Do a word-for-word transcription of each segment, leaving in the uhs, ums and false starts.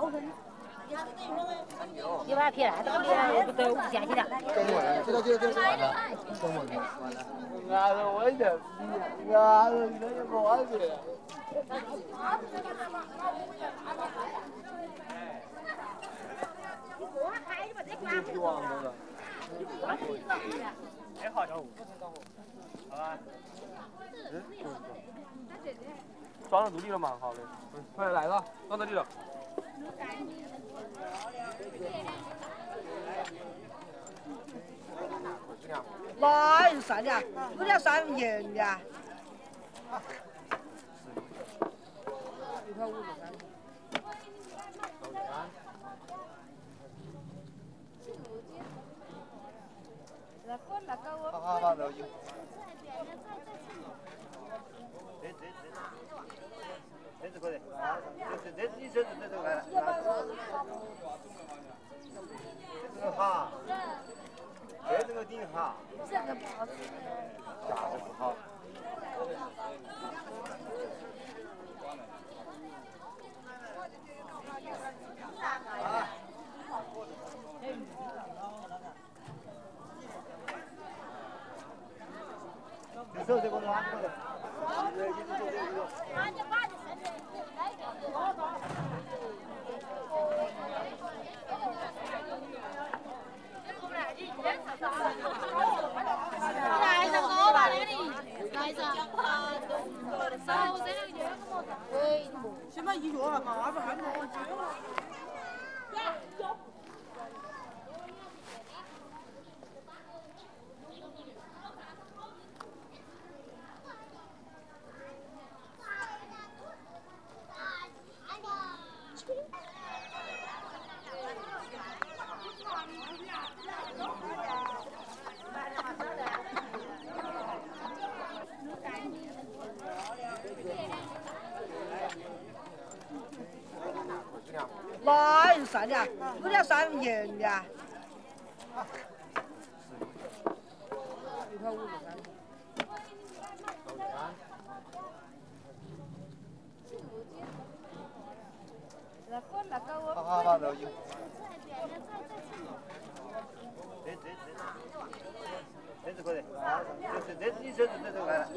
你把它撇了，这个别都不嫌弃的。 这个这个这个完了，完了。 俺说我这，俺说你这也不好吃。 哎，好家伙，好吧。嗯。装到肚里了嘛，好的。快来了，装到里了。 那是啥的？有点三分钱的。一块五十三。好好好，都有。 这这这，这是可以，这这你这这这来了。这个哈，这这个顶哈。这个不好吃。价格不好。啊。你手这个拿过来。 来一个高吧，那个的，来一个。手这两个喂， 起码一月了，二百还多。那是啥的？有点三分钱的。一块五十三。好好好，都有。 这这这，这是可以，这这你这这这来了。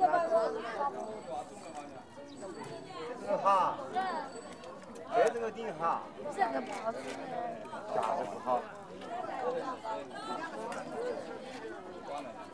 这个哈，这这个顶哈。这个不好吃。价格不好。